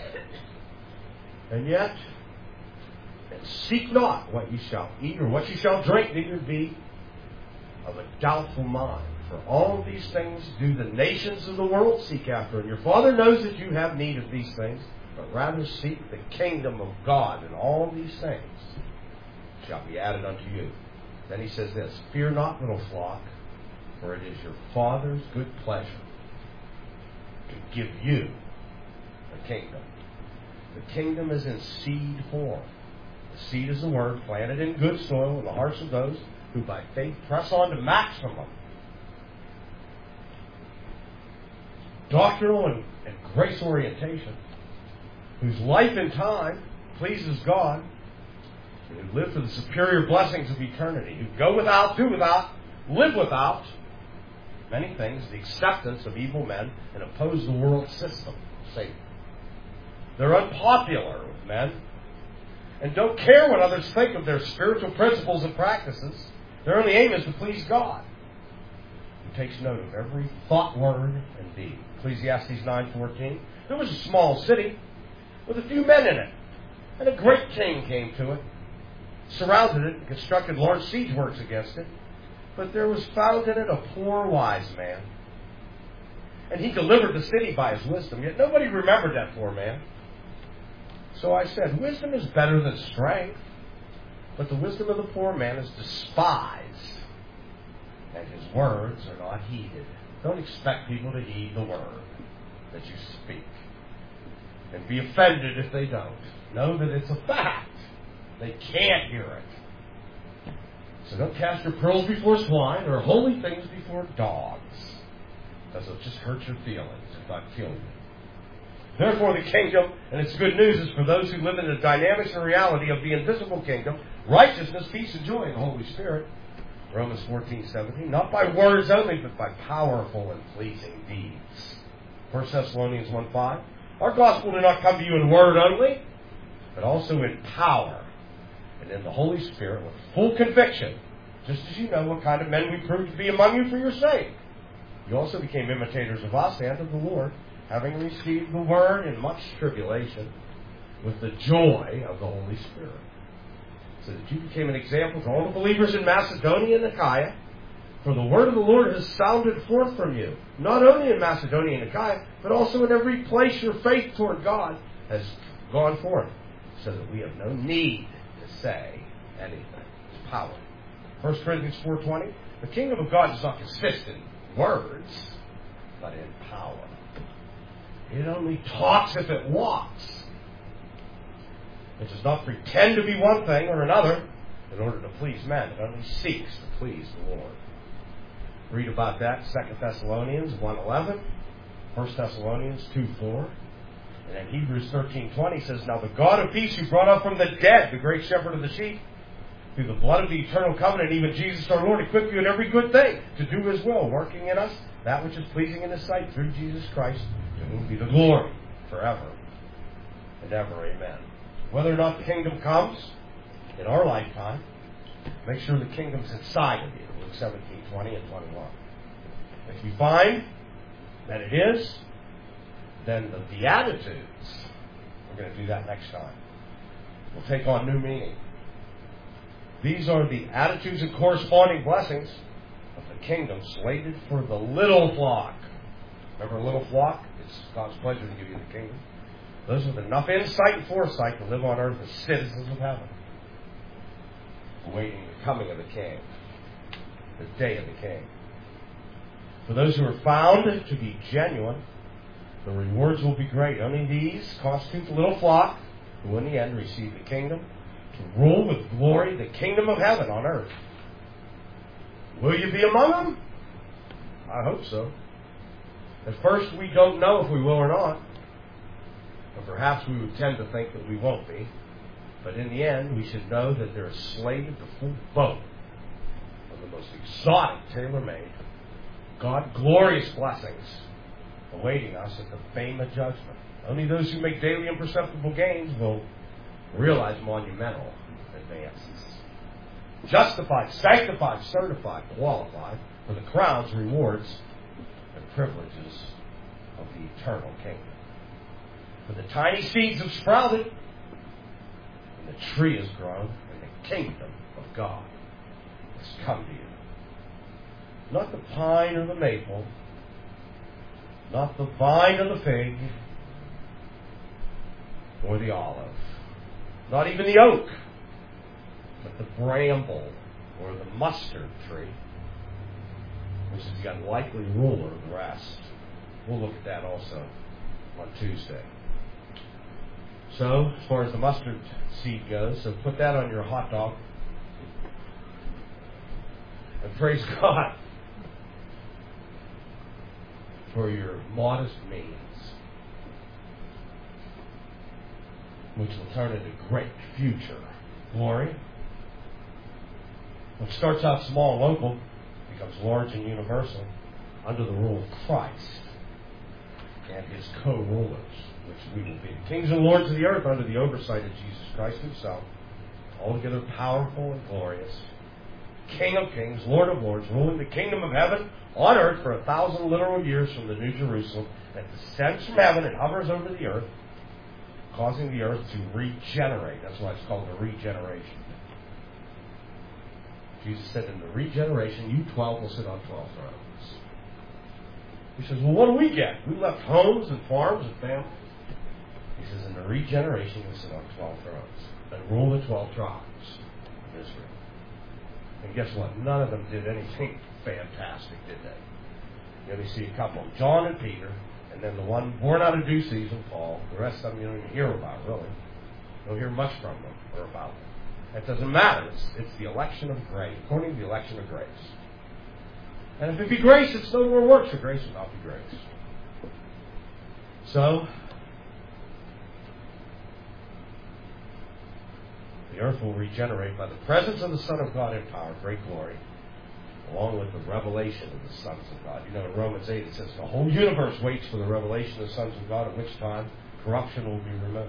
And yet, and seek not what ye shall eat or what ye shall drink, neither be of a doubtful mind. For all these things do the nations of the world seek after. And your Father knows that you have need of these things, but rather seek the kingdom of God, and all these things shall be added unto you. Then he says this, fear not, little flock, for it is your Father's good pleasure to give you the kingdom. The kingdom is in seed form. The seed is the word planted in good soil in the hearts of those who by faith press on to maximum doctrinal and, and grace orientation, whose life and time pleases God, who live for the superior blessings of eternity, who go without, do without, live without many things, the acceptance of evil men, and oppose the world system of Satan. They're unpopular with men and don't care what others think of their spiritual principles and practices. Their only aim is to please God, who takes note of every thought, word, and deed. Ecclesiastes nine fourteen. There was a small city with a few men in it, and a great king came to it, surrounded it, and constructed large siege works against it. But there was found in it a poor wise man, and he delivered the city by his wisdom. Yet nobody remembered that poor man. So I said, wisdom is better than strength, but the wisdom of the poor man is despised, and his words are not heeded. Don't expect people to heed the word that you speak, and be offended if they don't. Know that it's a fact. They can't hear it. So don't cast your pearls before swine or holy things before dogs, because it'll just hurt your feelings, if not kill you. Therefore, the kingdom and its good news is for those who live in the dynamics and reality of the invisible kingdom, righteousness, peace, and joy in the Holy Spirit. Romans fourteen seventeen. Not by words only, but by powerful and pleasing deeds. First Thessalonians one five. Our gospel did not come to you in word only, but also in power and in the Holy Spirit with full conviction, just as you know what kind of men we proved to be among you for your sake. You also became imitators of us and of the Lord, having received the word in much tribulation with the joy of the Holy Spirit, so that you became an example to all the believers in Macedonia and Achaia. For the word of the Lord has sounded forth from you, not only in Macedonia and Achaia, but also in every place your faith toward God has gone forth, so that we have no need to say anything. It's power. First Corinthians four twenty. The kingdom of God does not consist in words, but in power. It only talks if it walks. It does not pretend to be one thing or another in order to please men. It only seeks to please the Lord. Read about that in Second Thessalonians one eleven, First Thessalonians two four, and then Hebrews thirteen twenty says, now the God of peace who brought up from the dead the great shepherd of the sheep, through the blood of the eternal covenant, even Jesus our Lord, equip you in every good thing to do his will, working in us that which is pleasing in his sight through Jesus Christ, to whom be the glory forever and ever. Amen. Whether or not the kingdom comes in our lifetime, make sure the kingdom's inside of you. Luke seventeen twenty and twenty-one. If you find that it is, then the Beatitudes, we're going to do that next time, will take on new meaning. These are the attitudes and corresponding blessings of the kingdom slated for the little flock. Remember a little flock? It's God's pleasure to give you the kingdom. Those with enough insight and foresight to live on earth as citizens of heaven, awaiting the coming of the King, the day of the King. For those who are found to be genuine, the rewards will be great. Only these constitute the little flock who in the end receive the kingdom to rule with glory the kingdom of heaven on earth. Will you be among them? I hope so. At first, we don't know if we will or not. Or perhaps we would tend to think that we won't be. But in the end, we should know that there is slated the full boat of the most exotic, tailor-made, God-glorious blessings awaiting us at the Bema judgment. Only those who make daily imperceptible gains will realize monumental advances. Justified, sanctified, certified, qualified for the crowns, rewards, and privileges of the eternal kingdom. For the tiny seeds have sprouted, And the tree is grown, and the kingdom of God has come to you. Not the pine or the maple, not the vine or the fig, or the olive, not even the oak, but the bramble or the mustard tree, which is the unlikely ruler of the rest. We'll look at that also on Tuesday. So, as far as the mustard seed goes, so put that on your hot dog. And praise God for your modest means, which will turn into great future glory. What starts out small and local becomes large and universal under the rule of Christ and his co-rulers, which we will be. Kings and lords of the earth under the oversight of Jesus Christ himself, altogether powerful and glorious, King of kings, Lord of lords, ruling the kingdom of heaven on earth for a thousand literal years from the New Jerusalem that descends from heaven and hovers over the earth, causing the earth to regenerate. That's why it's called the regeneration. Jesus said, in the regeneration, you twelve will sit on twelve thrones. He says, well, what do we get? We left homes and farms and families. He says, in the regeneration, you'll sit on twelve thrones and rule the twelve tribes of Israel. And guess what? None of them did anything fantastic, did they? You only see a couple of them, John and Peter, and then the one born out of due season, Paul. The rest of them you don't even hear about, really. You don't hear much from them or about them. That doesn't matter. It's, it's the election of grace, according to the election of grace. And if it be grace, it's no more works, for grace will not be grace. So, the earth will regenerate by the presence of the Son of God in power, great glory, along with the revelation of the sons of God. You know, in Romans eight it says, the whole universe waits for the revelation of the sons of God, at which time corruption will be removed.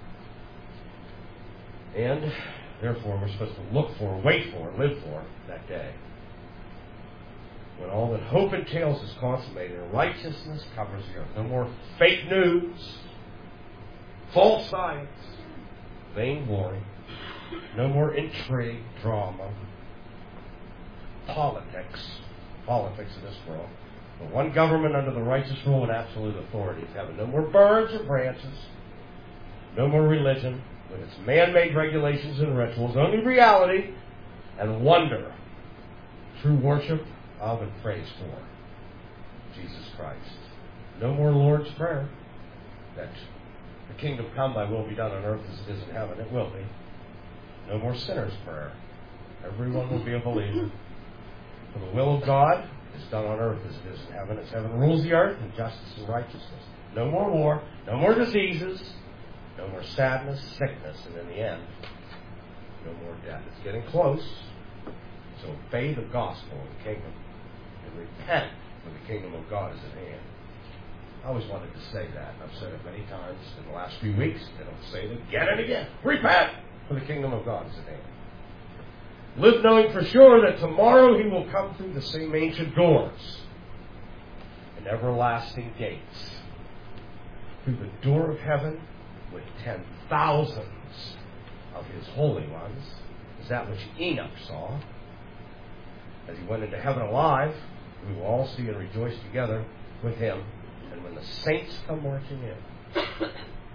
And, therefore, we're supposed to look for, wait for, live for that day, when all that hope entails is consummated and righteousness covers the earth. No more fake news, false science, vain glory. No more intrigue, drama, politics, politics in this world. But one government under the righteous rule and absolute authority of heaven. No more birds or branches. No more religion with its man-made regulations and rituals. Only reality and wonder. True worship of and praise for Jesus Christ. No more Lord's Prayer. That the kingdom come, thy will be done on earth as it is in heaven. It will be. No more sinner's prayer. Everyone will be a believer. For the will of God is done on earth as it is in heaven. As heaven rules the earth in justice and righteousness. No more war. No more diseases. No more sadness, sickness, and in the end, no more death. It's getting close. So obey the gospel of the kingdom and repent, for the kingdom of God is at hand. I always wanted to say that. I've said it many times in the last few weeks, and I'll say it again and again. Repent, for the kingdom of God is at hand. Live knowing for sure that tomorrow he will come through the same ancient doors and everlasting gates. Through the door of heaven with ten thousands of his holy ones. Is that which Enoch saw. As he went into heaven alive, we will all see and rejoice together with him. And when the saints come marching in,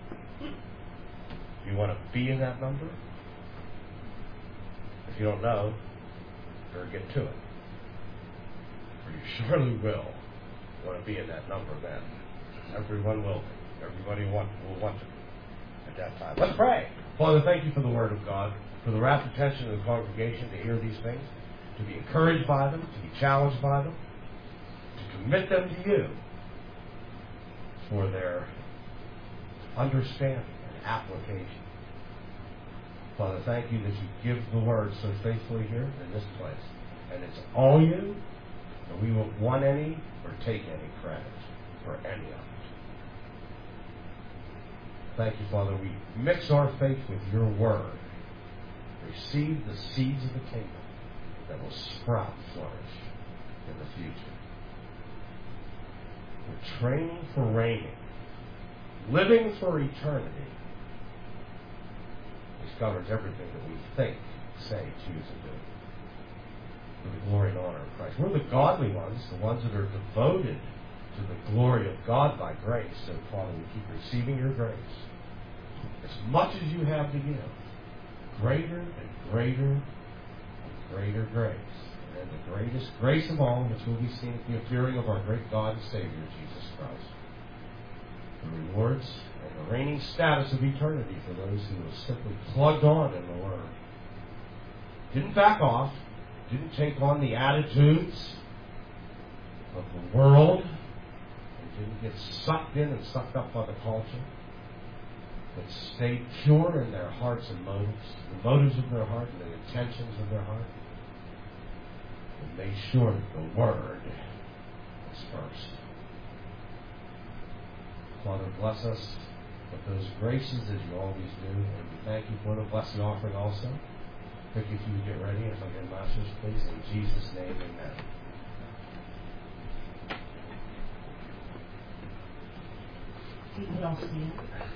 you want to be in that number? If you don't know, better get to it. For you surely will want to be in that number then. Everyone will be. Everybody want, will want to be at that time. Let's pray. Father, thank you for the Word of God, for the rapt attention of the congregation to hear these things, to be encouraged by them, to be challenged by them, to commit them to you for their understanding and application. Father, thank you that you give the Word so faithfully here in this place. And it's all you, and we won't want any or take any credit for any of it. Thank you, Father. We mix our faith with your Word. Receive the seeds of the kingdom that will sprout, flourish in the future. We're training for reigning, living for eternity. We governs everything that we think, say, choose, and do. For the glory and honor of Christ. We're the godly ones, the ones that are devoted to the glory of God by grace. So, Father, we keep receiving your grace. As much as you have to give, greater and greater and greater grace. And the greatest grace of all, which will be seen at the appearing of our great God and Savior, Jesus Christ. The rewards and the reigning status of eternity for those who have simply plugged on in the Word. Didn't back off, didn't take on the attitudes of the world, and didn't get sucked in and sucked up by the culture, but stayed pure in their hearts and motives, the motives of their heart and the intentions of their heart, and made sure that the Word was first. Father, bless us with those graces as you always do, and we thank you for the blessing offering also. Thank you if you would get ready, if I get masters, please, in Jesus' name, amen. We would all stand.